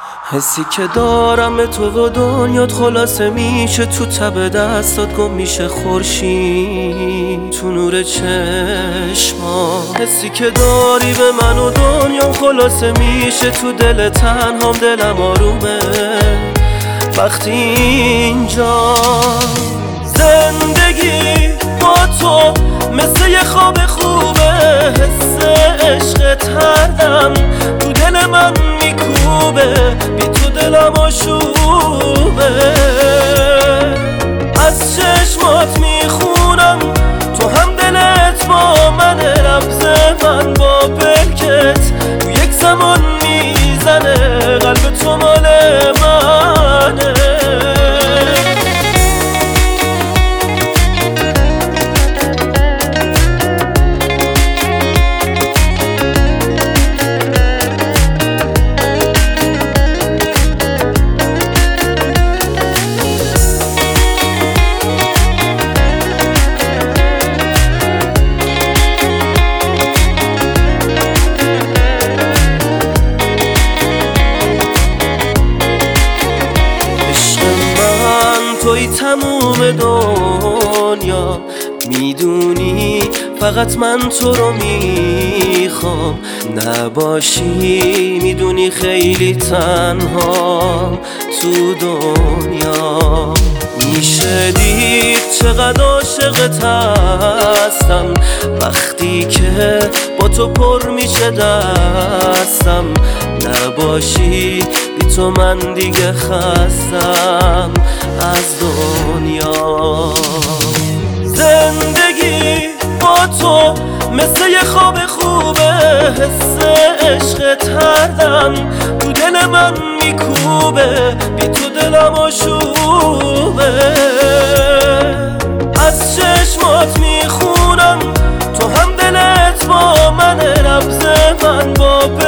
حسی که دارم به تو و دنیات خلاصه میشه، تو تب دستات گم میشه خورشید تو نور چشما. حسی که داری به من و دنیام خلاصه میشه، تو دل تنهام دلم آرومه وقتی اینجا. زندگی با تو مثل یه خواب خوبه، حس عشقت هر دم تو دل من میکوبه، بی تو دلم آشوبه. از چشمات میخونم تو هم دلت با من، نبض من با پلکت تو یک زمان میزنه، قلب تو مال منه. توی تموم دنیا میدونی، فقط من تو رو میخوام. نباشی میدونی خیلی تنها تو دنیا. میشه دید چقدر عاشقت هستم، وقتی که با تو پر میشه دستم. نباشی بی تو من دیگه خستم از دنیا. زندگی با تو مثل یه خواب خوبه، حس عشقت هر دم تو دل من میکوبه، بی تو دلم آشوبه. از چشمات میخونم تو هم دلت با من، نبض من با